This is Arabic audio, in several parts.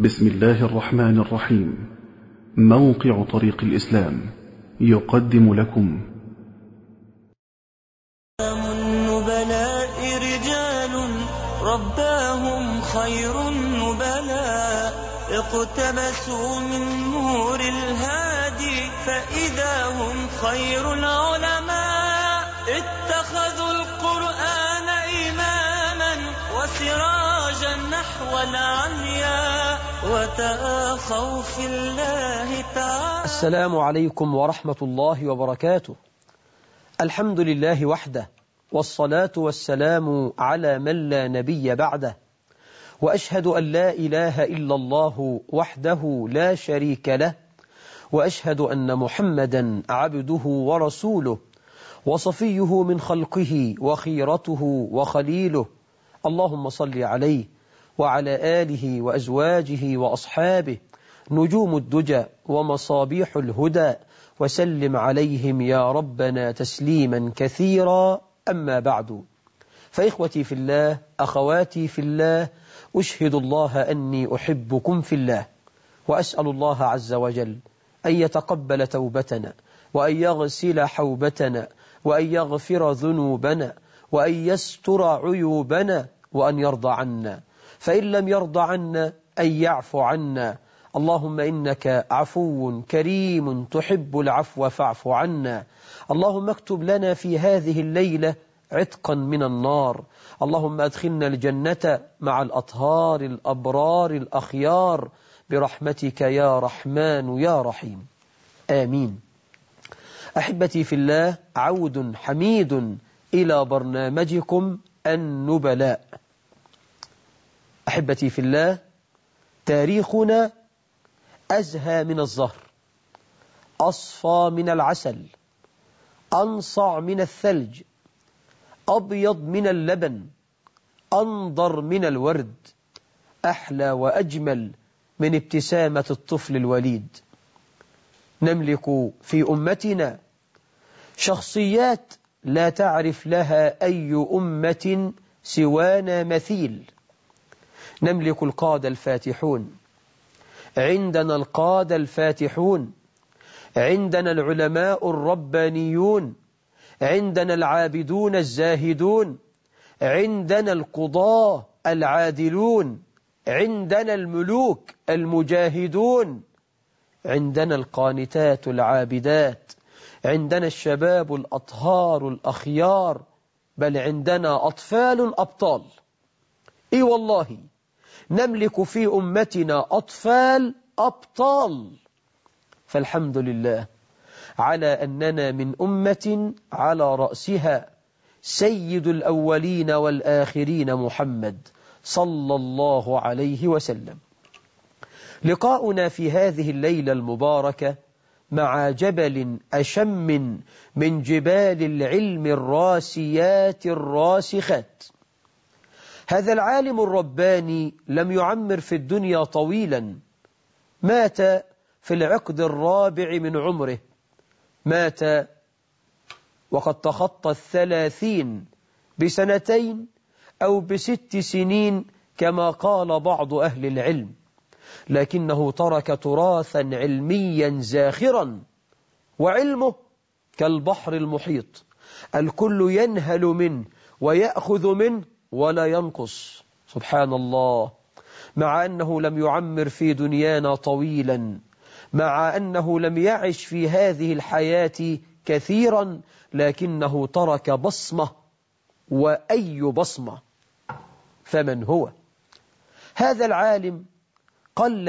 بسم الله الرحمن الرحيم. موقع طريق الإسلام يقدم لكم النبلاء رجال رباهم خير النبلاء، اقتبسوا من نور الهادي فإذا هم خير العلماء. اتخذوا القرآن إماما وسراجا نحو العمياء، وتآخوا في الله تعالى. السلام عليكم ورحمة الله وبركاته. الحمد لله وحده، والصلاة والسلام على من لا نبي بعده، وأشهد أن لا إله إلا الله وحده لا شريك له، وأشهد أن محمدا عبده ورسوله وصفيه من خلقه وخيرته وخليله. اللهم صل عليه وعلى آله وأزواجه وأصحابه نجوم الدجى ومصابيح الهدى، وسلم عليهم يا ربنا تسليما كثيرا. أما بعد، فإخوتي في الله، أخواتي في الله، أشهد الله أني أحبكم في الله، وأسأل الله عز وجل أن يتقبل توبتنا، وأن يغسل حوبتنا، وأن يغفر ذنوبنا، وأن يستر عيوبنا، وأن يرضى عنا، فإن لم يرضى عنا أن يعفو عنا. اللهم إنك عفو كريم تحب العفو فاعف عنا. اللهم اكتب لنا في هذه الليلة عتقا من النار. اللهم أدخلنا الجنة مع الأطهار الأبرار الأخيار برحمتك يا رحمن يا رحيم، آمين. أحبتي في الله، عود حميد إلى برنامجكم النبلاء. أحبتي في الله، تاريخنا أزهى من الزهر، أصفى من العسل، أنصع من الثلج، أبيض من اللبن، أنضر من الورد، أحلى وأجمل من ابتسامة الطفل الوليد. نملك في أمتنا شخصيات لا تعرف لها أي أمة سوانا مثيل. نملك القادة الفاتحون، عندنا القادة الفاتحون، عندنا العلماء الربانيون، عندنا العابدون الزاهدون، عندنا القضاة العادلون، عندنا الملوك المجاهدون، عندنا القانتات العابدات، عندنا الشباب الأطهار الأخيار، بل عندنا أطفال أبطال. إي والله، نملك في أمتنا أطفال أبطال. فالحمد لله على أننا من أمة على رأسها سيد الأولين والآخرين محمد صلى الله عليه وسلم. لقاؤنا في هذه الليلة المباركة مع جبل أشم من جبال العلم الراسيات الراسخات. هذا العالم الرباني لم يعمر في الدنيا طويلا، مات في العقد الرابع من عمره، مات وقد تخطى 30 بسنتين أو ب6 سنين كما قال بعض أهل العلم، لكنه ترك تراثا علميا زاخرا، وعلمه كالبحر المحيط، الكل ينهل منه ويأخذ منه ولا ينقص. سبحان الله، مع أنه لم يعمر في دنيانا طويلا، مع أنه لم يعش في هذه الحياة كثيرا، لكنه ترك بصمة، وأي بصمة. فمن هو هذا العالم؟ قل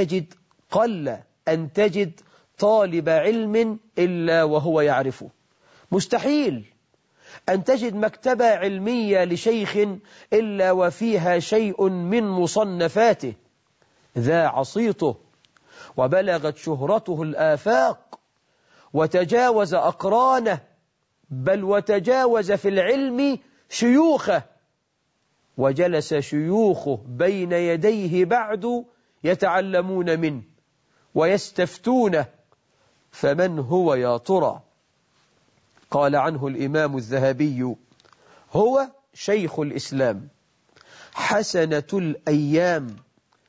أن تجد طالب علم إلا وهو يعرفه. مستحيل أن تجد مكتبة علمية لشيخ إلا وفيها شيء من مصنفاته. ذاع صيته وبلغت شهرته الآفاق، وتجاوز أقرانه، بل وتجاوز في العلم شيوخه، وجلس شيوخه بين يديه بعد يتعلمون منه ويستفتونه. فمن هو يا ترى؟ قال عنه الإمام الذهبي: هو شيخ الإسلام، حسنة الأيام،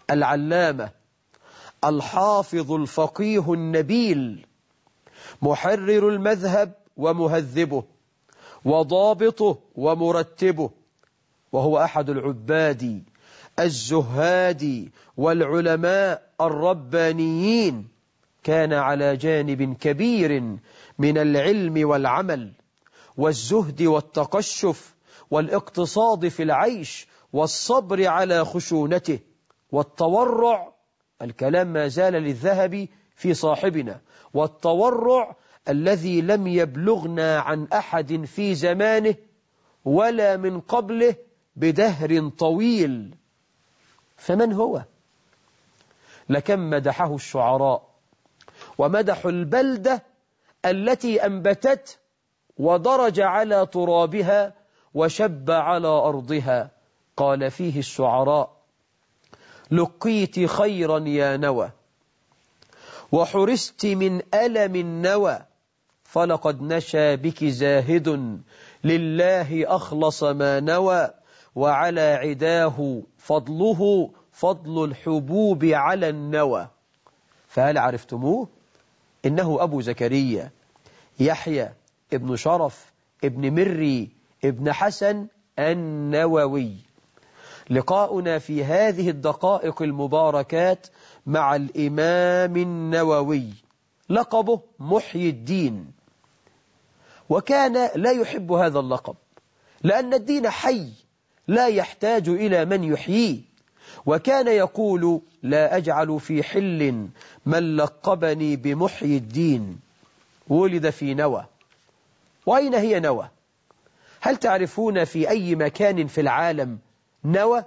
العلامة الحافظ الفقيه النبيل، محرر المذهب ومهذبه وضابطه ومرتبه، وهو أحد العباد الزهاد والعلماء الربانيين. كان على جانب كبير من العلم والعمل والزهد والتقشف والاقتصاد في العيش والصبر على خشونته والتورع. الكلام ما زال للذهب في صاحبنا، والتورع الذي لم يبلغنا عن أحد في زمانه ولا من قبله بدهر طويل. فمن هو؟ لكم مدحه الشعراء ومدحوا البلدة التي أنبتت ودرج على ترابها وشب على أرضها. قال فيه الشعراء: لقيت خيرا يا نوى وحرست من ألم النوى، فلقد نشى بك زاهد لله أخلص ما نوى، وعلى عداه فضله فضل الحبوب على النوى. فهل عرفتموه؟ إنه أبو زكريا يحيى ابن شرف ابن مري ابن حسن النووي. لقاؤنا في هذه الدقائق المباركات مع الإمام النووي، لقبه محيي الدين، وكان لا يحب هذا اللقب لأن الدين حي لا يحتاج إلى من يحييه، وكان يقول: لا أجعل في حل من لقبني بمحيي الدين. ولد في نوى. وأين هي نوى؟ هل تعرفون في أي مكان في العالم نوى؟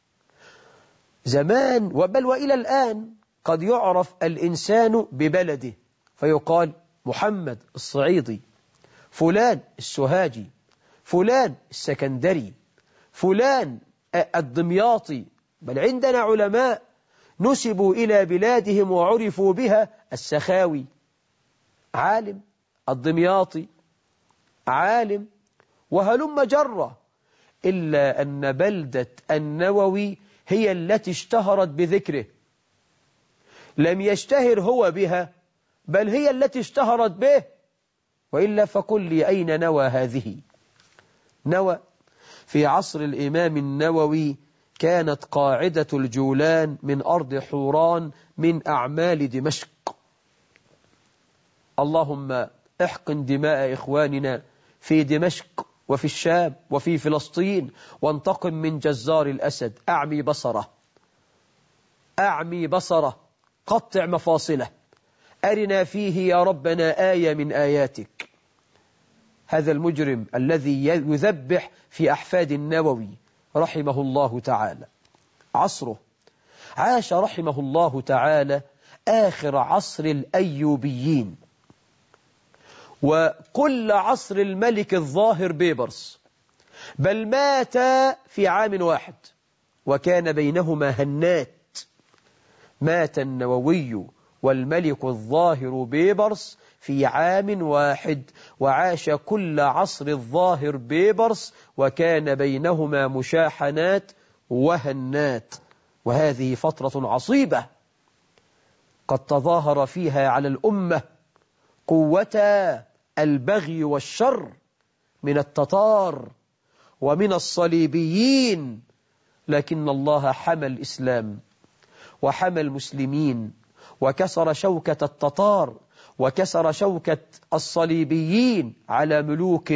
زمان وبل وإلى الآن قد يعرف الإنسان ببلده، فيقال محمد الصعيدي، فلان السوهاجي، فلان السكندري، فلان الدمياطي. بل عندنا علماء نسبوا إلى بلادهم وعرفوا بها: السخاوي عالم، الدمياطي عالم، وهلم جرة. إلا أن بلدة النووي هي التي اشتهرت بذكره، لم يشتهر هو بها، بل هي التي اشتهرت به. وإلا فقل لي أين نوى هذه؟ نوى في عصر الإمام النووي كانت قاعدة الجولان من أرض حوران من أعمال دمشق. اللهم احقن دماء إخواننا في دمشق وفي الشام وفي فلسطين، وانتقم من جزار الأسد. أعمي بصره، أعمي بصره، قطع مفاصله، أرنا فيه يا ربنا آية من آياتك. هذا المجرم الذي يذبح في أحفاد النووي رحمه الله تعالى. عصره عاش رحمه الله تعالى آخر عصر الأيوبيين، وكل عصر الملك الظاهر بيبرس، بل مات في عام واحد وكان بينهما هنات. مات النووي والملك الظاهر بيبرس في عام واحد، وعاش كل عصر الظاهر بيبرس وكان بينهما مشاحنات وهنات. وهذه فترة عصيبة قد تظاهر فيها على الأمة قوة البغي والشر من التتار ومن الصليبيين، لكن الله حمى الإسلام وحمى المسلمين وكسر شوكة التتار وكسر شوكة الصليبيين على ملوك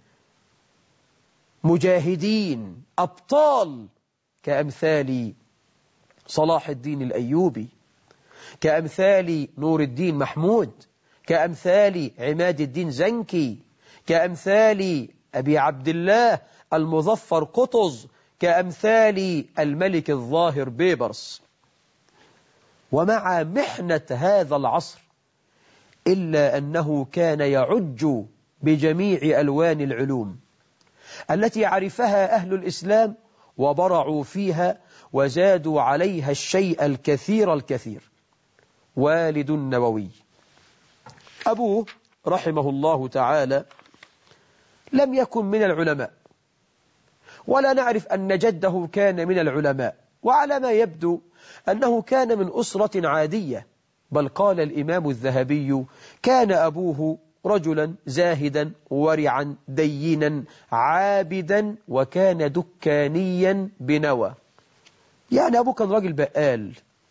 مجاهدين أبطال كأمثال صلاح الدين الأيوبي، كأمثال نور الدين محمود، كأمثال عماد الدين زنكي، كأمثال أبي عبد الله المظفر قطز، كأمثال الملك الظاهر بيبرس. ومع محنة هذا العصر إلا أنه كان يعج بجميع ألوان العلوم التي عرفها أهل الإسلام وبرعوا فيها وزادوا عليها الشيء الكثير الكثير. والد النووي أبوه رحمه الله تعالى لم يكن من العلماء، ولا نعرف أن جده كان من العلماء، وعلى ما يبدو أنه كان من أسرة عادية، بل قال الإمام الذهبي: كان أبوه رجلا زاهدا ورعا دينا عابدا، وكان دكانيا بنوى. يعني أبوه كان راجل بقال.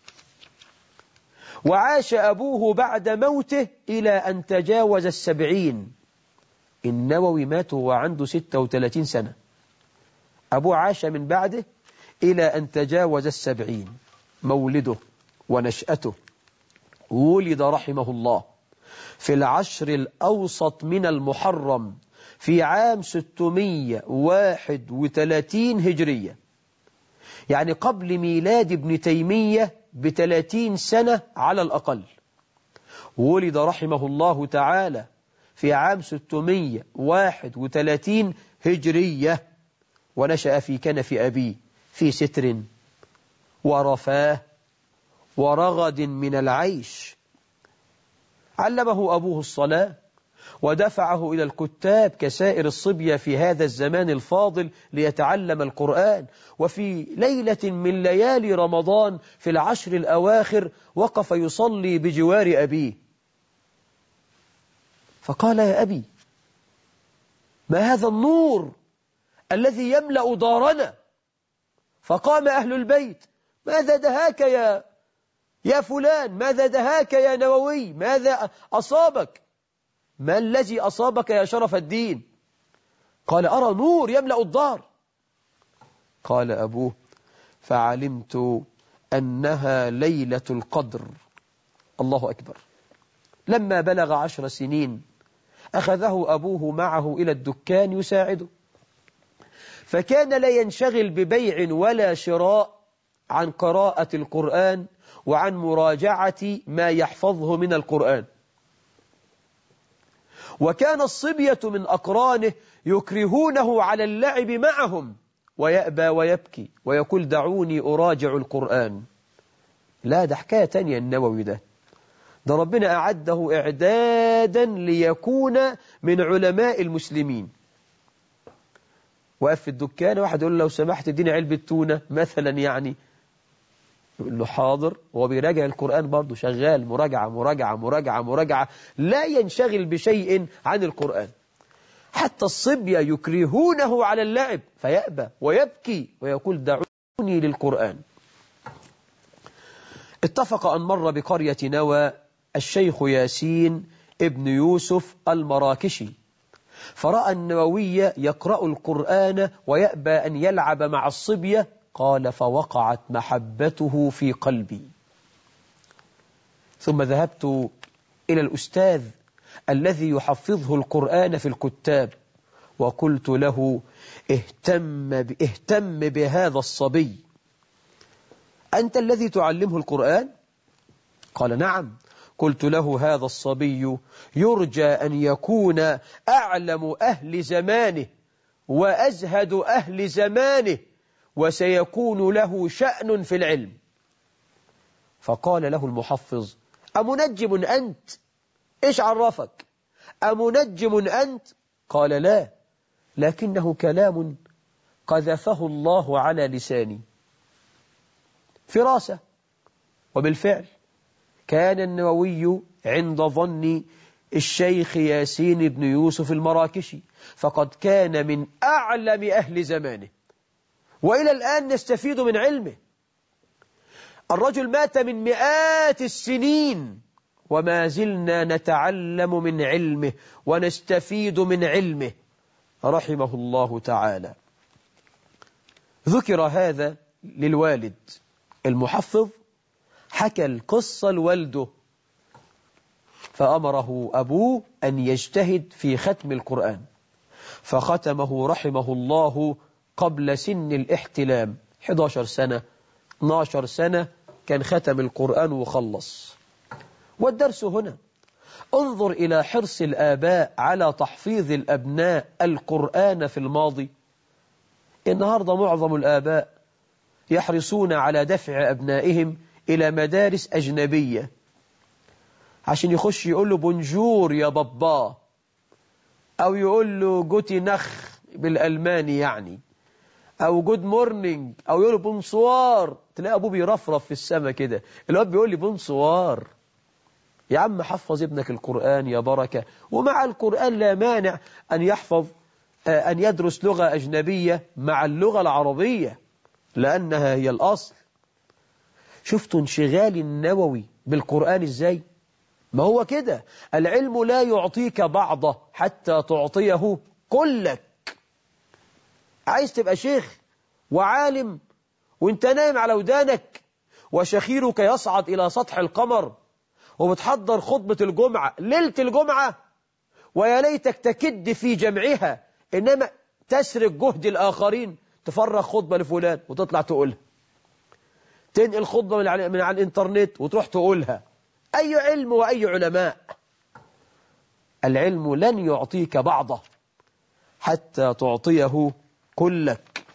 وعاش أبوه بعد موته إلى أن تجاوز 70. النووي مات وهو عنده 36 سنة. أبوه عاش من بعده إلى أن تجاوز 70. مولده ونشأته: ولد رحمه الله في العشر الأوسط من المحرم في عام 631 هجرية، يعني قبل ميلاد ابن تيمية ب30 سنة على الأقل. ولد رحمه الله تعالى في عام 631 هجرية، ونشأ في كنف أبيه في ستر ورفاه ورغد من العيش. علمه أبوه الصلاة ودفعه إلى الكتاب كسائر الصبية في هذا الزمان الفاضل ليتعلم القرآن. وفي ليلة من ليالي رمضان في العشر الأواخر وقف يصلي بجوار أبيه، فقال: يا أبي، ما هذا النور الذي يملأ دارنا؟ فقام أهل البيت: ماذا دهاك يا فلان؟ ماذا دهاك يا نووي؟ ماذا أصابك؟ ما الذي أصابك يا شرف الدين؟ قال: أرى نور يملأ الدار. قال أبوه: فعلمت أنها ليلة القدر. الله أكبر. لما بلغ 10 سنين أخذه أبوه معه إلى الدكان يساعده، فكان لا ينشغل ببيع ولا شراء عن قراءة القرآن وعن مراجعة ما يحفظه من القرآن. وكان الصبية من أقرانه يكرهونه على اللعب معهم، ويأبى ويبكي ويقول: دعوني أراجع القرآن. لا، ده حكاية تانية. النووي ده ربنا أعده إعدادا ليكون من علماء المسلمين. وقف في الدكان، واحد يقول له: لو سمحت اديني علبة تونة مثلا، يعني يقول له: حاضر. وهو بيراجع القرآن برضه، شغال مراجعة مراجعة مراجعة مراجعة، لا ينشغل بشيء عن القرآن. حتى الصبية يكرهونه على اللعب فيأبى ويبكي ويقول: دعوني للقرآن. اتفق أن مر بقرية نوى الشيخ ياسين ابن يوسف المراكشي، فرأى النووي يقرأ القرآن ويأبى أن يلعب مع الصبية. قال: فوقعت محبته في قلبي. ثم ذهبت إلى الأستاذ الذي يحفظه القرآن في الكتاب، وقلت له: اهتم بهذا الصبي، أنت الذي تعلمه القرآن؟ قال: نعم. قلت له: هذا الصبي يرجى أن يكون أعلم أهل زمانه وأزهد أهل زمانه، وسيكون له شأن في العلم. فقال له المحفظ: أمنجم أنت؟ إيش عرفك؟ أمنجم أنت؟ قال: لا، لكنه كلام قذفه الله على لساني، فراسة. وبالفعل كان النووي عند ظن الشيخ ياسين بن يوسف المراكشي، فقد كان من أعلم أهل زمانه، وإلى الآن نستفيد من علمه. الرجل مات من مئات السنين وما زلنا نتعلم من علمه ونستفيد من علمه رحمه الله تعالى. ذكر هذا للوالد. المحفظ حكى القصة لوالده، فأمره أبوه أن يجتهد في ختم القرآن، فختمه رحمه الله قبل سن الاحتلام، 11 سنة 12 سنة كان ختم القرآن وخلص. والدرس هنا: انظر إلى حرص الآباء على تحفيظ الأبناء القرآن في الماضي. النهاردة معظم الآباء يحرصون على دفع أبنائهم إلى مدارس أجنبية عشان يخش يقول له بونجور يا بابا، أو يقول له جوتي نخ بالألماني يعني، أو جود مورنينج أو يقول له بونسوار، تلاقي أبوه بيرفرف في السماء كده، الواد بيقول لي بونسوار. يا عم حفظ ابنك القرآن يا بركة، ومع القرآن لا مانع أن يحفظ أن يدرس لغة أجنبية مع اللغة العربية، لأنها هي الأصل. شفتوا انشغال النووي بالقرآن إزاي؟ ما هو كده، العلم لا يعطيك بعضه حتى تعطيه كلك. عايز تبقى شيخ وعالم وانت نايم على ودانك وشخيرك يصعد إلى سطح القمر وبتحضر خطبة الجمعة ليلة الجمعة، ويا ليتك تكد في جمعها، إنما تسرق جهد الآخرين، تفرغ خطبة لفلان وتطلع تقولها، تنقل خطبة من على الإنترنت وتروح تقولها. أي علم وأي علماء؟ العلم لن يعطيك بعضه حتى تعطيه كلك.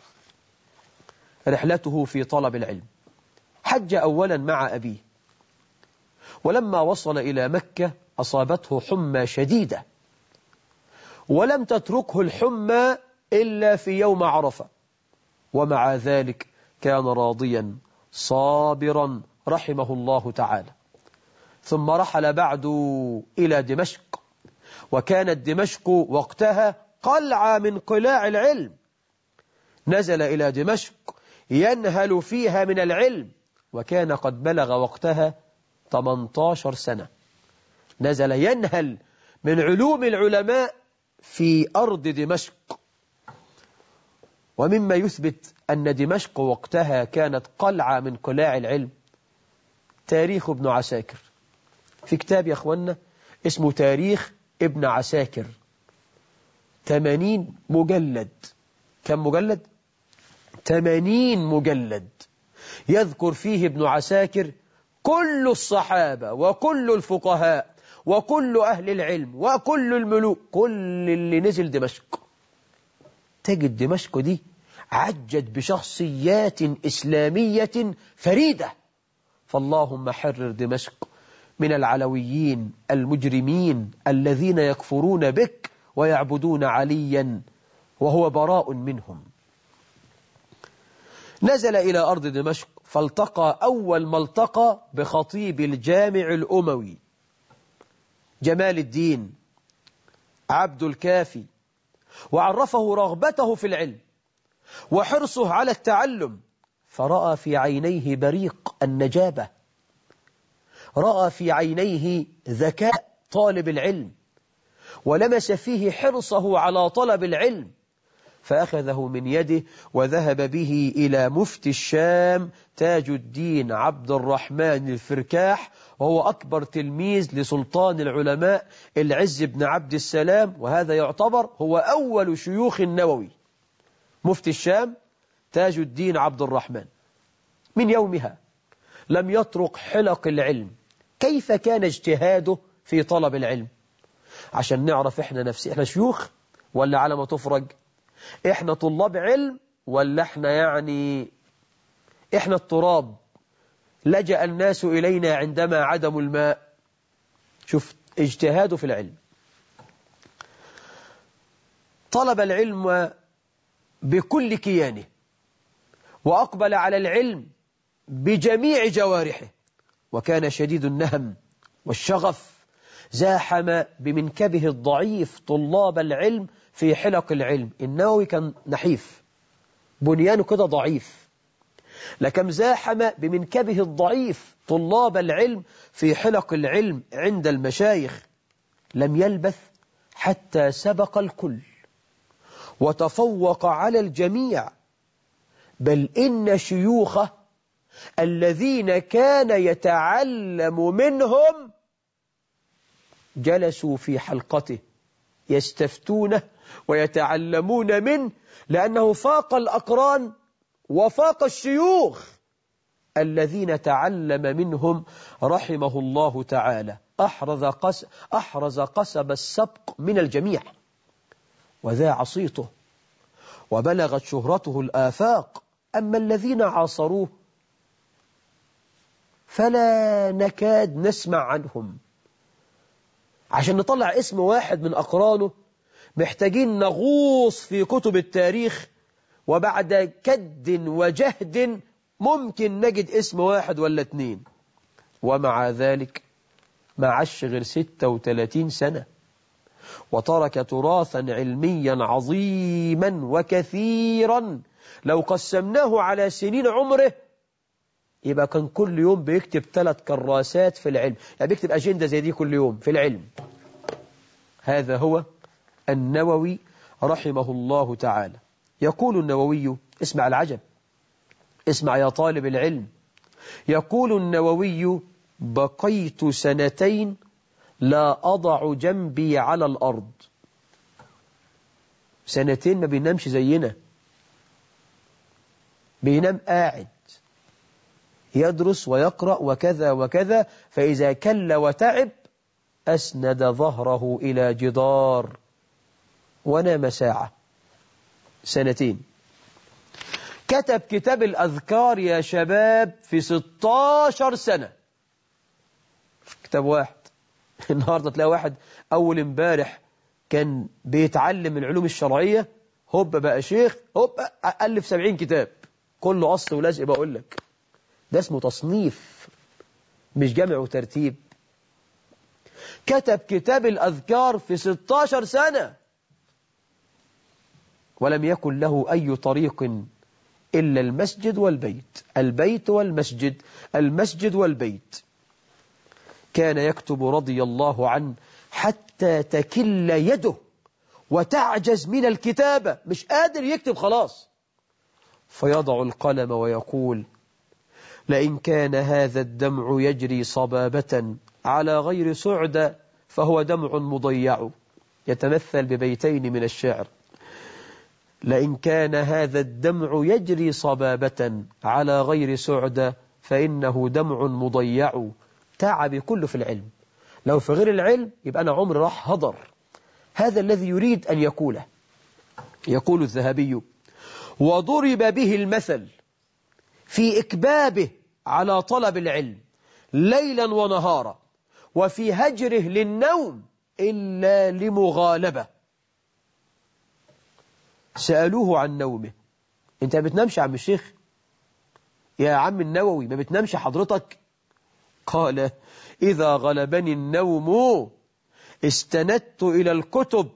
رحلته في طلب العلم: حج أولا مع أبيه، ولما وصل إلى مكة أصابته حمى شديدة، ولم تتركه الحمى إلا في يوم عرفة، ومع ذلك كان راضيا صابرا رحمه الله تعالى. ثم رحل بعد إلى دمشق، وكانت دمشق وقتها قلعة من قلاع العلم. نزل إلى دمشق ينهل فيها من العلم، وكان قد بلغ وقتها 18 سنة. نزل ينهل من علوم العلماء في أرض دمشق. ومما يثبت أن دمشق وقتها كانت قلعة من قلاع العلم تاريخ ابن عساكر. في كتاب يا أخوانا اسمه تاريخ ابن عساكر، 80 مجلد. كم مجلد؟ 80 مجلد. يذكر فيه ابن عساكر كل الصحابة وكل الفقهاء وكل أهل العلم وكل الملوك، كل اللي نزل دمشق. تجد دمشق دي عجت بشخصيات إسلامية فريدة. فاللهم حرر دمشق من العلويين المجرمين الذين يكفرون بك ويعبدون عليا وهو براء منهم. نزل إلى أرض دمشق، فالتقى أول ما التقى بخطيب الجامع الأموي جمال الدين عبد الكافي، وعرفه رغبته في العلم وحرصه على التعلم، فرأى في عينيه بريق النجابة، رأى في عينيه ذكاء طالب العلم، ولمس فيه حرصه على طلب العلم، فأخذه من يده وذهب به إلى مفتي الشام تاج الدين عبد الرحمن الفركاح، وهو أكبر تلميذ لسلطان العلماء العز بن عبد السلام، وهذا يعتبر هو أول شيوخ النووي. مفتي الشام تاج الدين عبد الرحمن. من يومها لم يترك حلق العلم. كيف كان اجتهاده في طلب العلم؟ عشان نعرف احنا شيوخ ولا على ما تفرج؟ احنا طلاب علم ولا احنا التراب لجأ الناس إلينا عندما عدموا الماء؟ شوف اجتهاده في العلم. طلب العلم بكل كيانه، وأقبل على العلم بجميع جوارحه، وكان شديد النهم والشغف، زاحم بمنكبه الضعيف طلاب العلم في حلق العلم. النووي كان نحيف، بنيانه كده ضعيف، لكن زاحم بمنكبه الضعيف طلاب العلم في حلق العلم عند المشايخ. لم يلبث حتى سبق الكل وتفوق على الجميع، بل إن شيوخه الذين كان يتعلم منهم جلسوا في حلقته يستفتونه ويتعلمون منه، لأنه فاق الأقران وفاق الشيوخ الذين تعلم منهم رحمه الله تعالى. أحرز قصب السبق من الجميع، وذاع صيته وبلغت شهرته الآفاق. أما الذين عاصروه فلا نكاد نسمع عنهم. عشان نطلع اسم واحد من أقرانه محتاجين نغوص في كتب التاريخ وبعد كد وجهد ممكن نجد اسم واحد ولا اتنين، ومع ذلك ما عاش غير 36 سنة، وترك تراثا علميا عظيما وكثيرا لو قسمناه على سنين عمره يبقى كان كل يوم بيكتب 3 كراسات في العلم، يعني بيكتب أجندة زي دي كل يوم في العلم. هذا هو النووي رحمه الله تعالى. يقول النووي، اسمع العجب، اسمع يا طالب العلم، يقول النووي: بقيت 2 سنين لا أضع جنبي على الأرض. 2 سنين ما بينامش زينا، بينام قاعد يدرس ويقرأ وكذا وكذا، فإذا كل وتعب أسند ظهره إلى جدار ونام ساعة. 2 سنين. كتب كتاب الأذكار يا شباب في 16 سنة، كتاب واحد. النهاردة تلاقي واحد أول امبارح كان بيتعلم العلوم الشرعية، هوب بقى شيخ، هوب ألف 70 كتاب كله أصل ولازق. بقول لك ده اسمه تصنيف مش جمع وترتيب. كتب كتاب الأذكار في 16 سنة ولم يكن له أي طريق إلا المسجد والبيت، البيت والمسجد، المسجد والبيت. كان يكتب رضي الله عنه حتى تكل يده وتعجز من الكتابة، مش قادر يكتب خلاص، فيضع القلم ويقول: لئن كان هذا الدمع يجري صبابة على غير سعدة فهو دمع مضيع. يتمثل ببيتين من الشعر: لئن كان هذا الدمع يجري صبابة على غير سعدة فإنه دمع مضيع. تعبي كله في العلم، لو في غير العلم يبقى أنا عمري راح هدر. هذا الذي يريد أن يقوله. يقول الذهبي: وضرب به المثل في إكبابه على طلب العلم ليلا ونهارا، وفي هجره للنوم إلا لمغالبة. سألوه عن نومه: أنت ما بتنامش يا عم الشيخ؟ يا عم النووي ما بتنامش حضرتك؟ قال: إذا غلبني النوم استندت إلى الكتب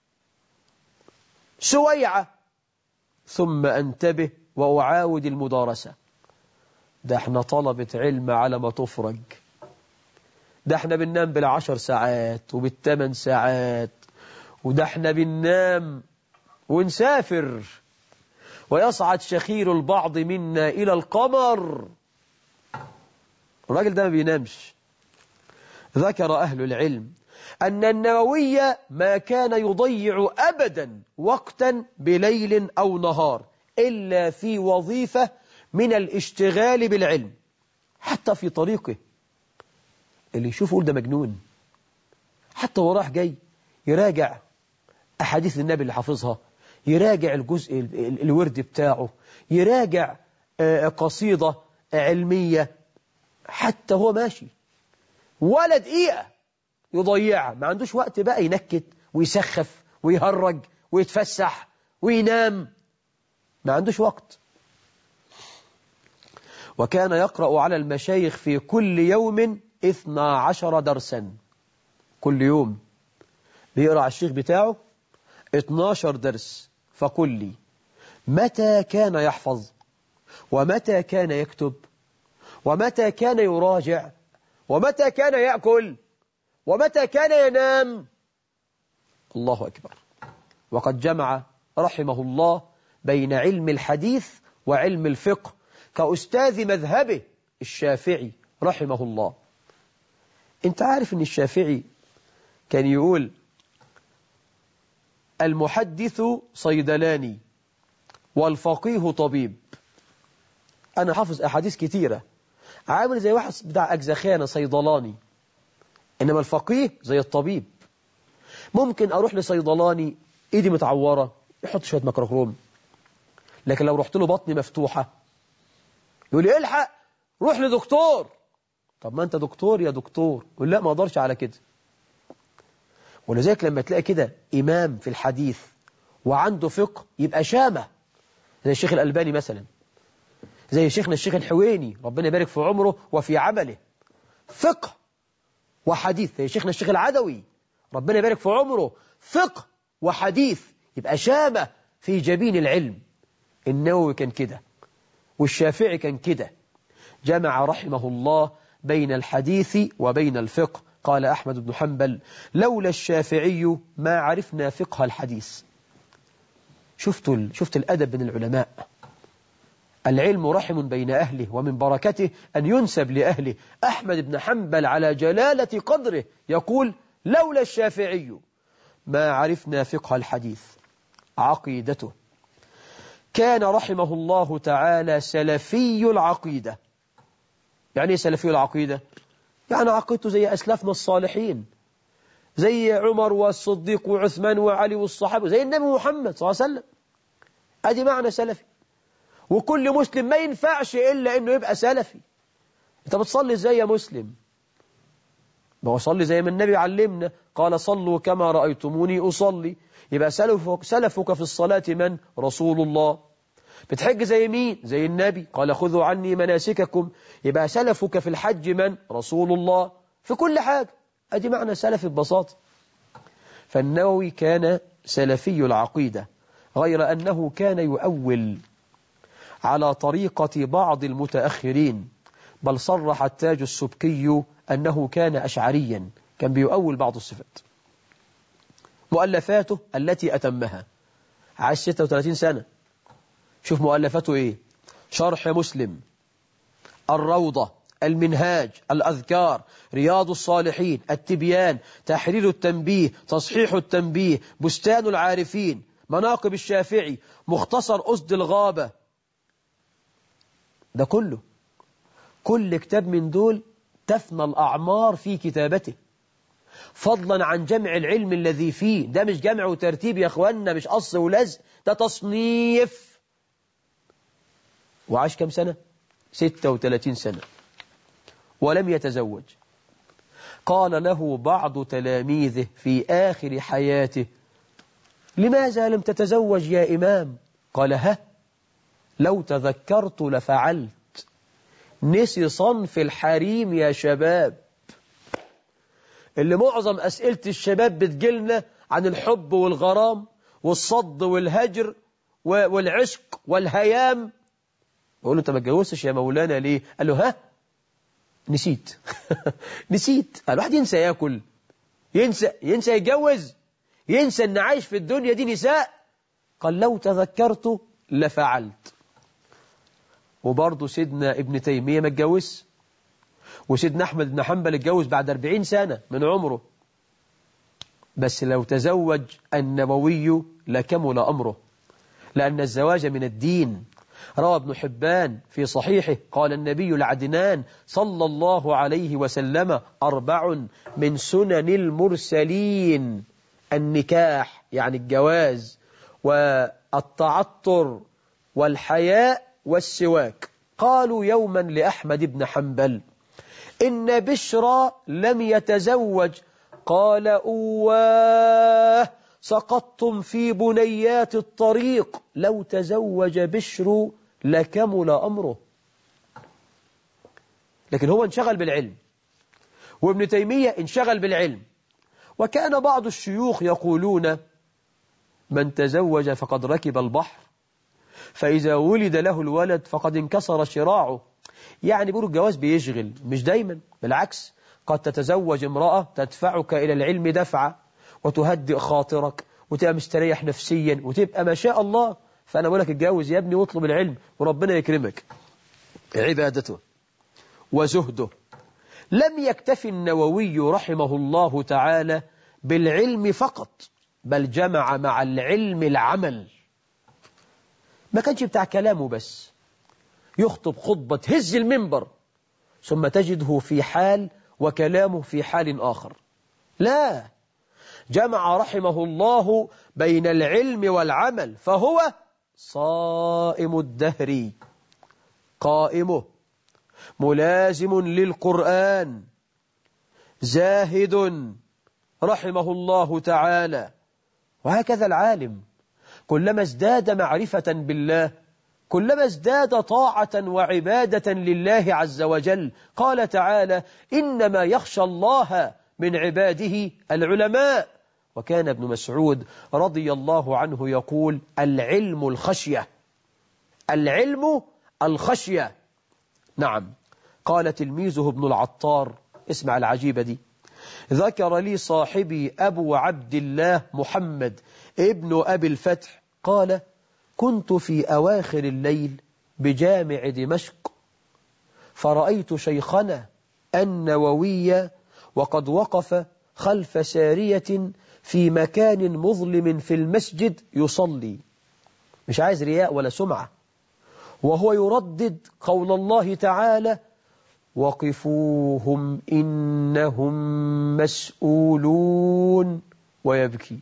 سويعة ثم أنتبه وأعاود المدارسة. ده احنا طلبة علم على ما تفرج، ده احنا بننام بال10 ساعات وبال8 ساعات، وده احنا بننام ونسافر ويصعد شخير البعض منا إلى القمر. الراجل ده ما بينامش. ذكر أهل العلم أن النووي ما كان يضيع أبدا وقتا بليل أو نهار إلا في وظيفة من الاشتغال بالعلم. حتى في طريقه اللي يشوفه يقول ده مجنون. حتى هو راح جاي يراجع أحاديث النبي اللي حافظها، يراجع الجزء الورد بتاعه، يراجع قصيدة علمية، حتى هو ماشي ولا دقيقة يضيعها. ما عندوش وقت بقى ينكت ويسخف ويهرج ويتفسح وينام، ما عندوش وقت. وكان يقرأ على المشايخ في كل يوم 12 درسا. كل يوم بيقرأ على الشيخ بتاعه 12 درس. فقل لي متى كان يحفظ، ومتى كان يكتب، ومتى كان يراجع، ومتى كان يأكل، ومتى كان ينام؟ الله أكبر. وقد جمع رحمه الله بين علم الحديث وعلم الفقه كأستاذ مذهبه الشافعي رحمه الله. انت عارف ان الشافعي كان يقول: المحدث صيدلاني والفقيه طبيب. أنا حافظ أحاديث كتيرة، عامل زي واحد بتاع أجزخانة صيدلاني، إنما الفقيه زي الطبيب. ممكن أروح لصيدلاني إيدي متعورة يحط شوية ميكروكروم، لكن لو رحت له بطني مفتوحة يقول لي الحق روح لدكتور. طب ما أنت دكتور يا دكتور. يقول لا ما أقدرش على كده. ولذلك لما تلاقي كده إمام في الحديث وعنده فقه يبقى شامة، زي الشيخ الألباني مثلا، زي شيخنا الشيخ الحويني ربنا يبارك في عمره وفي عمله، فقه وحديث. زي شيخنا الشيخ العدوي ربنا يبارك في عمره، فقه وحديث، يبقى شامة في جبين العلم. النووي كان كده، والشافعي كان كده، جمع رحمه الله بين الحديث وبين الفقه. قال أحمد بن حنبل: لولا الشافعي ما عرفنا فقه الحديث. شفت الأدب بين العلماء. العلم رحم بين أهله، ومن بركته أن ينسب لأهله. أحمد بن حنبل على جلالة قدره يقول: لولا الشافعي ما عرفنا فقه الحديث. عقيدته، كان رحمه الله تعالى سلفي العقيدة. يعني ايه سلفي العقيدة؟ يعني عقيدته زي أسلافنا الصالحين، زي عمر والصديق وعثمان وعلي والصحابة، زي النبي محمد صلى الله عليه وسلم. أدي معنى سلفي. وكل مسلم ما ينفعش إلا إنه يبقى سلفي. أنت بتصلي إزاي يا مسلم؟ ما هو صلي زي ما النبي علمنا، قال: صلوا كما رأيتموني أصلي. يبقى سلفك في الصلاة من؟ رسول الله. بتحج زي مين؟ زي النبي، قال: خذوا عني مناسككم. يبقى سلفك في الحج من؟ رسول الله. في كل حاجة. أدي معنى سلف ببساطة. فالنووي كان سلفي العقيدة، غير أنه كان يؤول على طريقة بعض المتأخرين، بل صرح التاج السبكي أنه كان أشعريا، كان بيؤول بعض الصفات. مؤلفاته التي أتمها عاش 36 سنة. شوف مؤلفاته إيه: شرح مسلم، الروضة، المنهاج، الأذكار، رياض الصالحين، التبيان، تحرير التنبيه، تصحيح التنبيه، بستان العارفين، مناقب الشافعي، مختصر أسد الغابة. ده كل كتاب من دول تفنى الأعمار في كتابته، فضلا عن جمع العلم الذي فيه. ده مش جمع وترتيب يا أخوانا، مش قص ولزق، ده تصنيف. وعاش كم سنة؟ 36 سنة، ولم يتزوج. قال له بعض تلاميذه في آخر حياته: لماذا لم تتزوج يا إمام؟ قال: لو تذكرت لفعلت. نسي صنف الحريم يا شباب، اللي معظم أسئلة الشباب بتجيلنا عن الحب والغرام والصد والهجر والعشق والهيام. بقول له: أنت ما اتجوزتش يا مولانا ليه؟ قال له: نسيت. نسيت. الواحد ينسى ياكل، ينسى يتجوز، ينسى ان عايش في الدنيا دي نساء. قال: لو تذكرت لفعلت. وبرضه سيدنا ابن تيمية ما اتجوز، وسيدنا أحمد بن حنبل اتجوز بعد 40 سنة من عمره. بس لو تزوج النووي لكمل أمره، لأن الزواج من الدين. روى ابن حبان في صحيحه قال النبي العدنان صلى الله عليه وسلم: 4 من سنن المرسلين: النكاح يعني الجواز، والتعطر، والحياء، والسواك. قالوا يوما لأحمد بن حنبل: إن بشرى لم يتزوج. قال: أواه، سقطتم في بنيات الطريق، لو تزوج بشر لكمل أمره. لكن هو انشغل بالعلم، وابن تيمية انشغل بالعلم. وكان بعض الشيوخ يقولون: من تزوج فقد ركب البحر، فإذا ولد له الولد فقد انكسر شراعه. يعني بيقولوا الجواز بيشغل، مش دايما، بالعكس، قد تتزوج امرأة تدفعك إلى العلم دفعة، وتهدئ خاطرك، وتبقى مستريح نفسيا، وتبقى ما شاء الله. فأنا بقول لك اتجوز يا ابني واطلب العلم وربنا يكرمك. عبادته وزهده. لم يكتفي النووي رحمه الله تعالى بالعلم فقط، بل جمع مع العلم العمل. ما كانش بتاع كلامه بس، يخطب خطبة تهز المنبر ثم تجده في حال وكلامه في حال آخر. لا، جمع رحمه الله بين العلم والعمل، فهو صائم الدهر، قائمه، ملازم للقرآن، زاهد رحمه الله تعالى. وهكذا العالم كلما ازداد معرفة بالله كلما ازداد طاعة وعبادة لله عز وجل. قال تعالى: إنما يخشى الله من عباده العلماء. وكان ابن مسعود رضي الله عنه يقول: العلم الخشية، العلم الخشية. نعم. قال تلميذه ابن العطار، اسمع العجيبة دي: ذكر لي صاحبي أبو عبد الله محمد ابن أبي الفتح قال: كنت في أواخر الليل بجامع دمشق، فرأيت شيخنا النووي وقد وقف خلف سارية في مكان مظلم في المسجد يصلي، مش عايز رياء ولا سمعة، وهو يردد قول الله تعالى: وقفوهم إنهم مسؤولون، ويبكي،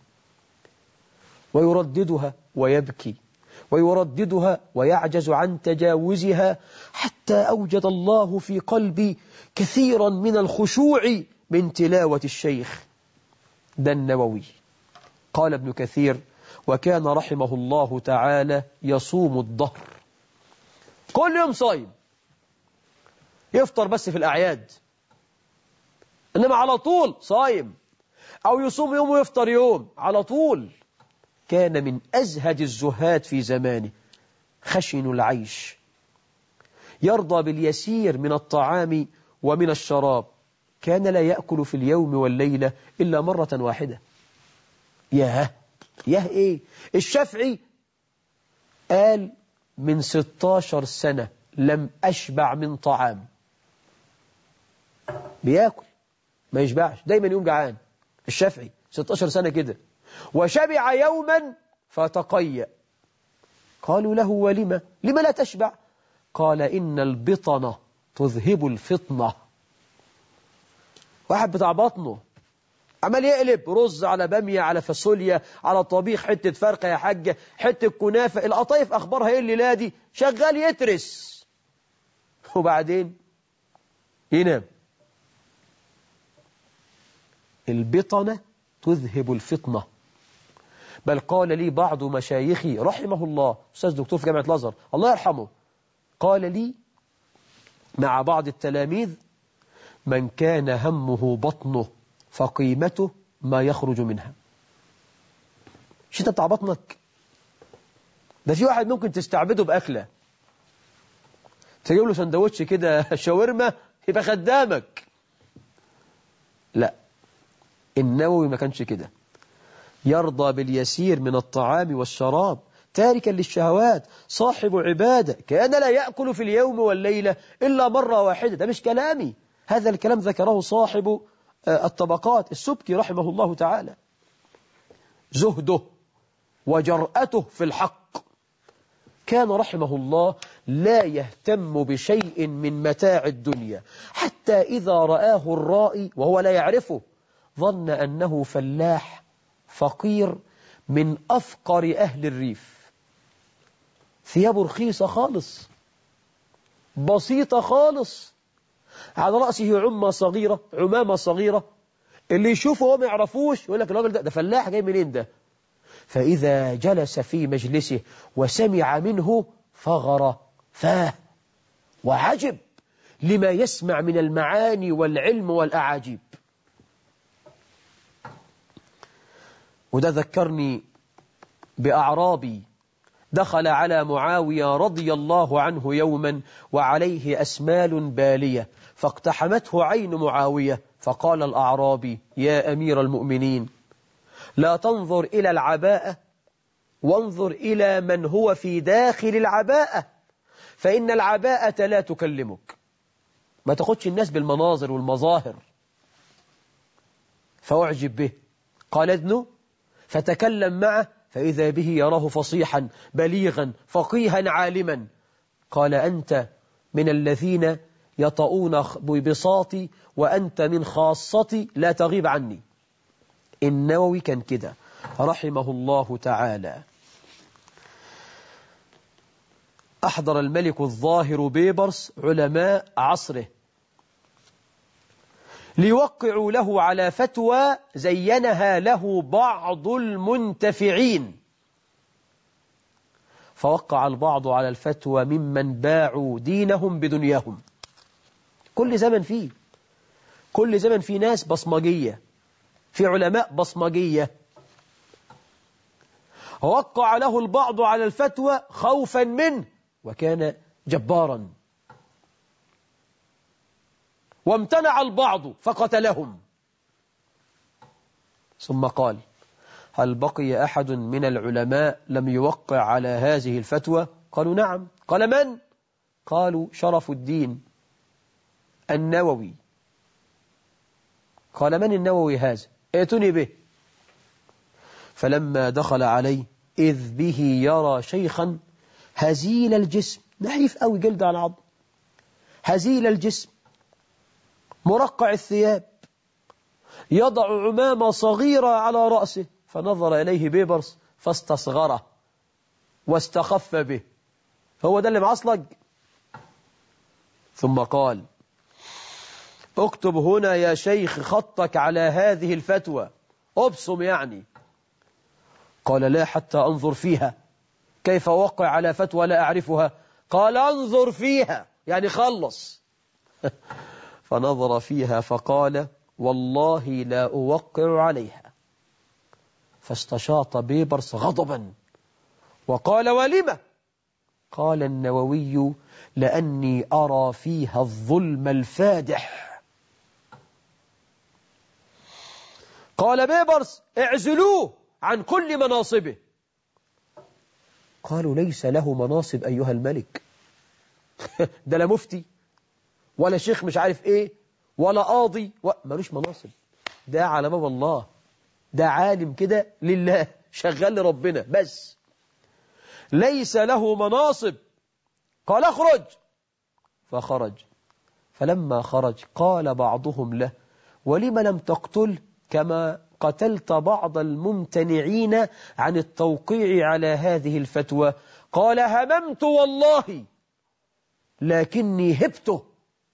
ويرددها ويبكي، ويرددها ويعجز عن تجاوزها، حتى أوجد الله في قلبي كثيرا من الخشوع من تلاوة الشيخ ده النووي. قال ابن كثير: وكان رحمه الله تعالى يصوم الظهر، كل يوم صايم، يفطر بس في الأعياد، إنما على طول صايم، أو يصوم يوم ويفطر يوم على طول. كان من أزهد الزهاد في زمانه، خشن العيش، يرضى باليسير من الطعام ومن الشراب، كان لا يأكل في اليوم والليلة إلا مرة واحدة. ياه إيه؟ الشافعي قال: من 16 سنة لم أشبع من طعام. بياكل ما يشبعش، دايما يوم جعان. الشافعي 16 سنة كده، وشبع يوما فتقيأ. قالوا له: ولما لا تشبع؟ قال: إن البطنة تذهب الفطنة. واحد بتاع بطنه عمال يقلب رز على بامية على فاصوليا على طبيخ، حتة فرخة يا حاجة، حتة كنافة، القطايف أخبارها إيه الليلة دي؟ شغال يترس، وبعدين ينام. البطنة تذهب الفطنة. بل قال لي بعض مشايخي رحمه الله، أستاذ دكتور في جامعة الأزهر الله يرحمه، قال لي مع بعض التلاميذ: من كان همه بطنه فقيمته ما يخرج منها. مش انت بتاع بطنك؟ ده في واحد ممكن تستعبده بأكلة، تجيب له سندوتش كده شاورما يبقى خدامك. لا، النووي ما كانش كده، يرضى باليسير من الطعام والشراب، تاركا للشهوات، صاحب عبادة، كان لا يأكل في اليوم والليلة إلا مرة واحدة. ده مش كلامي، هذا الكلام ذكره صاحب الطبقات السبكي رحمه الله تعالى. زهده وجرأته في الحق، كان رحمه الله لا يهتم بشيء من متاع الدنيا، حتى إذا رآه الرائي وهو لا يعرفه ظن أنه فلاح فقير من أفقر أهل الريف، ثيابه رخيصة خالص، بسيطة خالص، على رأسه عمامة صغيرة، اللي يشوفه هو ما يعرفوش يقول لك الراجل ده فلاح جاي منين ده. فإذا جلس في مجلسه وسمع منه فغر فاه وعجب لما يسمع من المعاني والعلم والأعاجيب. وده ذكرني بأعرابي دخل على معاوية رضي الله عنه يوما وعليه أسمال بالية، فاقتحمته عين معاوية، فقال الأعرابي: يا أمير المؤمنين، لا تنظر إلى العباءة، وانظر إلى من هو في داخل العباءة، فإن العباءة لا تكلمك. ما تاخدش الناس بالمناظر والمظاهر. فأعجب به. قال ادنه فتكلم معه، فإذا به يراه فصيحا بليغا فقيها عالما. قال: أنت من الذين يطؤون ببساطي، وأنت من خاصتي، لا تغيب عني. النووي كان كده رحمه الله تعالى. أحضر الملك الظاهر بيبرس علماء عصره ليوقعوا له على فتوى زينها له بعض المنتفعين، فوقع البعض على الفتوى ممن باعوا دينهم بدنياهم. كل زمن فيه ناس بصمجية، في علماء بصمجية. وقع له البعض على الفتوى خوفا منه، وكان جبارا. وامتنع البعض فقتلهم. ثم قال: هل بقي أحد من العلماء لم يوقع على هذه الفتوى؟ قالوا: نعم. قال: من؟ قالوا: شرف الدين النووي. قال: من النووي هذا؟ ائتني به. فلما دخل عليه إذ به يرى شيخا هزيل الجسم، نحيف أوي، جلد على عظم، هزيل الجسم، مرقع الثياب، يضع عمامة صغيرة على رأسه. فنظر إليه بيبرس فاستصغره واستخف به. هو ده اللي معصلج؟ ثم قال: اكتب هنا يا شيخ خطك على هذه الفتوى، ابصم يعني. قال: لا، حتى أنظر فيها. كيف أوقع على فتوى لا أعرفها؟ قال: انظر فيها، يعني خلص. فنظر فيها فقال: والله لا أوقع عليها. فاستشاط بيبرس غضبا وقال: ولم؟ قال النووي: لأني أرى فيها الظلم الفادح. قال بيبرس: اعزلوه عن كل مناصبه. قالوا: ليس له مناصب أيها الملك. ده لا مفتي ولا شيخ مش عارف ايه ولا قاضي ملوش مناصب. ده على باب الله، ده عالم كده لله، شغال لربنا بس، ليس له مناصب. قال: اخرج. فخرج. فلما خرج قال بعضهم له: ولم لم تقتل كما قتلت بعض الممتنعين عن التوقيع على هذه الفتوى؟ قال: هممت والله لكني هبته.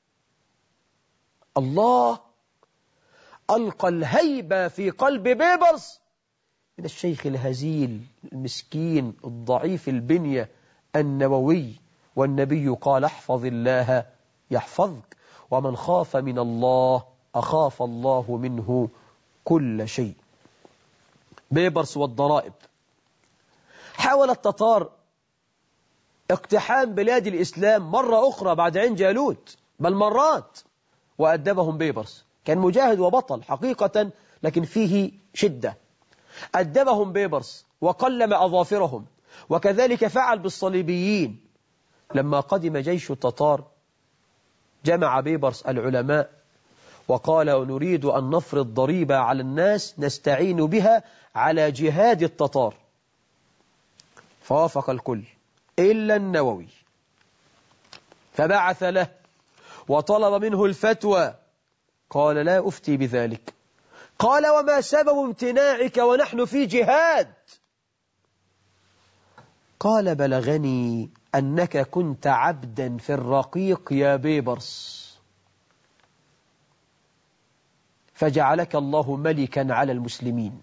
الله ألقى الهيبة في قلب بيبرس من الشيخ الهزيل المسكين الضعيف البنية النووي. والنبي قال: احفظ الله يحفظك، ومن خاف من الله أخاف الله منه كل شيء. بيبرس والضرائب. حاول التتار اقتحام بلاد الإسلام مرة أخرى بعد عين جالوت، بل مرات، وأدبهم بيبرس. كان مجاهد وبطل حقيقة، لكن فيه شدة. أدبهم بيبرس وقلم أظافرهم، وكذلك فعل بالصليبيين. لما قدم جيش التتار جمع بيبرس العلماء وقال: نريد أن نفرض ضريبة على الناس نستعين بها على جهاد التتار. فوافق الكل إلا النووي، فبعث له وطلب منه الفتوى. قال: لا أفتي بذلك. قال: وما سبب امتناعك ونحن في جهاد؟ قال: بلغني أنك كنت عبدا في الرقيق يا بيبرس، فجعلك الله ملكا على المسلمين.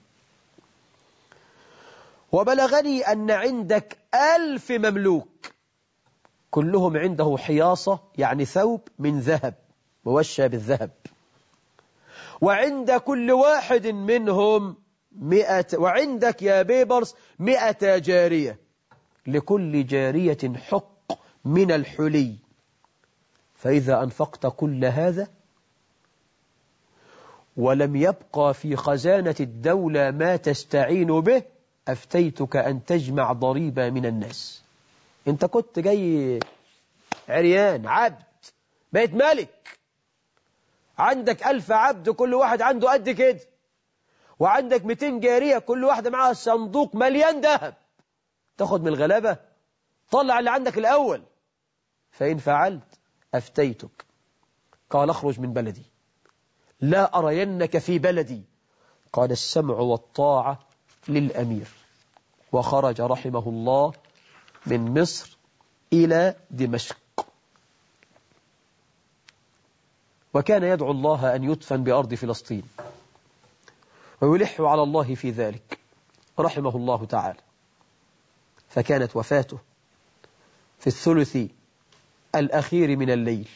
وبلغني أن عندك 1000 مملوك، كلهم عنده حياصة، يعني ثوب من ذهب موشى بالذهب، وعند كل واحد منهم 100، وعندك يا بيبرس 100 جارية، لكل جارية حق من الحلي. فإذا أنفقت كل هذا ولم يبقى في خزانة الدولة ما تستعين به، أفتيتك أن تجمع ضريبة من الناس. أنت كنت جاي عريان عبد، بقيت ملك، عندك 1000 عبد كل واحد عنده قد كده، وعندك 200 جارية كل واحدة معها صندوق مليان ذهب. تاخد من الغلابة؟ طلع اللي عندك الأول. فإن فعلت أفتيتك. قال: اخرج من بلدي، لا أرينك في بلدي. قال: السمع والطاعة للأمير. وخرج رحمه الله من مصر إلى دمشق، وكان يدعو الله أن يدفن بأرض فلسطين، ويلح على الله في ذلك رحمه الله تعالى. فكانت وفاته في الثلث الأخير من الليل،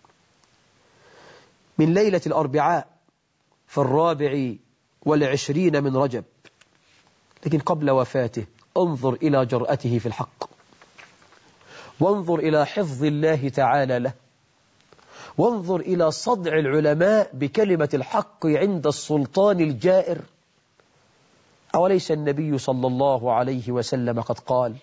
من ليلة الأربعاء في 24 من رجب. لكن قبل وفاته انظر إلى جرأته في الحق، وانظر إلى حفظ الله تعالى له، وانظر إلى صدع العلماء بكلمة الحق عند السلطان الجائر. أوليس النبي صلى الله عليه وسلم قد قال: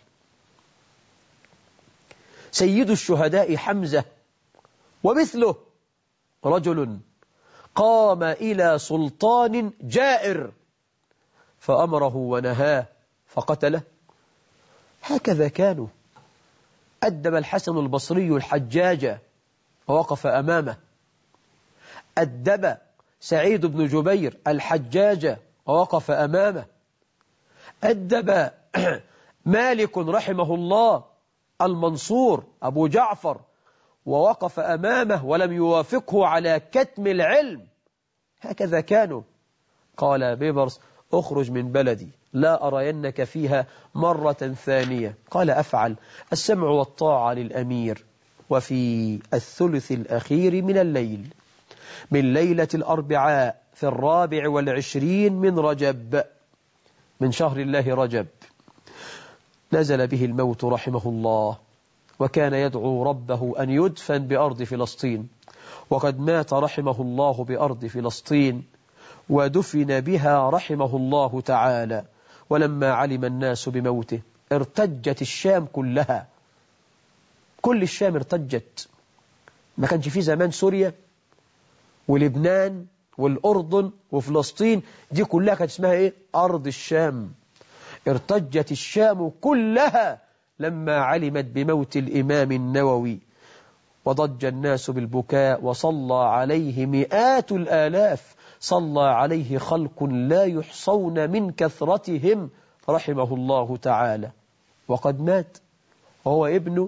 سيد الشهداء حمزة ومثله رجل قام إلى سلطان جائر فأمره ونهاه فقتله. هكذا كانوا. أدب الحسن البصري الحجاج ووقف أمامه، أدب سعيد بن جبير الحجاج ووقف أمامه، أدب مالك رحمه الله المنصور أبو جعفر ووقف أمامه ولم يوافقه على كتم العلم. هكذا كانوا. قال بيبرس: اخرج من بلدي لا أرينك فيها مرة ثانية. قال: أفعل. السمع والطاعة للأمير. وفي الثلث الأخير من الليل، من ليلة الأربعاء في 24 من رجب، من شهر الله رجب، نزل به الموت رحمه الله، وكان يدعو ربه أن يدفن بأرض فلسطين، وقد مات رحمه الله بأرض فلسطين ودفن بها رحمه الله تعالى. ولما علم الناس بموته ارتجت الشام كلها، كل الشام ارتجت. ما كانش في زمان سوريا ولبنان والأردن وفلسطين، دي كلها كانت اسمها إيه؟ أرض الشام. ارتجت الشام كلها لما علمت بموت الإمام النووي، وضج الناس بالبكاء، وصلى عليه مئات الآلاف، صلى عليه خلق لا يحصون من كثرتهم رحمه الله تعالى. وقد مات وهو ابن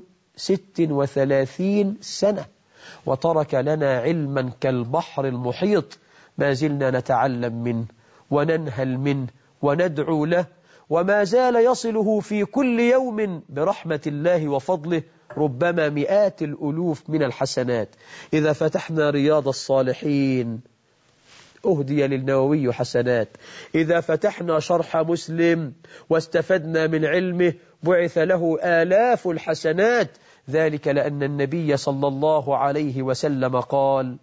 36 سنة، وترك لنا علما كالبحر المحيط ما زلنا نتعلم منه وننهل منه وندعو له، وما زال يصله في كل يوم برحمة الله وفضله ربما مئات الألوف من الحسنات. إذا فتحنا رياض الصالحين أهدي للنووي حسنات، إذا فتحنا شرح مسلم واستفدنا من علمه بعث له آلاف الحسنات. ذلك لأن النبي صلى الله عليه وسلم قال: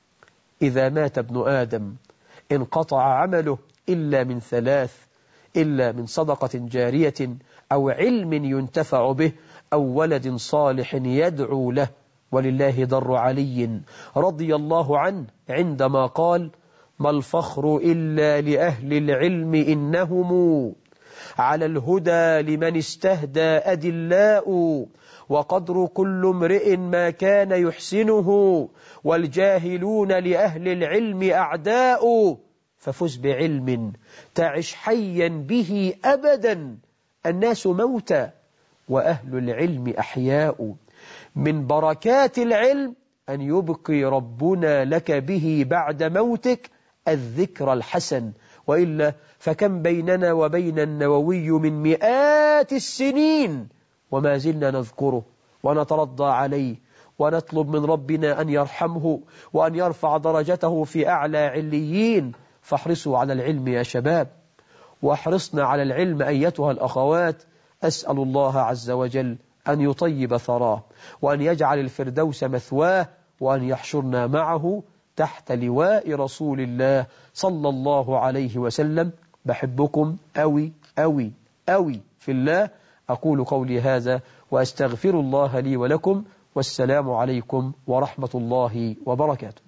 إذا مات ابن آدم انقطع عمله إلا من ثلاث: إلا من صدقة جارية أو علم ينتفع به أو ولد صالح يدعو له. ولله در علي رضي الله عنه عندما قال: ما الفخر إلا لأهل العلم إنهم على الهدى لمن استهدى أدلاء، وقدر كل امرئ ما كان يحسنه، والجاهلون لأهل العلم أعداء. ففز بعلم تعش حيا به أبدا، الناس موتى وأهل العلم أحياء. من بركات العلم أن يبقي ربنا لك به بعد موتك الذكر الحسن، وإلا فكم بيننا وبين النووي من مئات السنين وما زلنا نذكره ونترضى عليه ونطلب من ربنا أن يرحمه وأن يرفع درجته في أعلى عليين. فاحرصوا على العلم يا شباب، واحرصنا على العلم أيتها الأخوات. أسأل الله عز وجل أن يطيب ثراه، وأن يجعل الفردوس مثواه، وأن يحشرنا معه تحت لواء رسول الله صلى الله عليه وسلم. بحبكم أوي أوي أوي في الله. أقول قولي هذا وأستغفر الله لي ولكم، والسلام عليكم ورحمة الله وبركاته.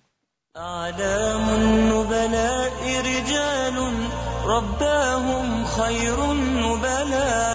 أعلام النبلاء رجال رباهم خير النبلاء.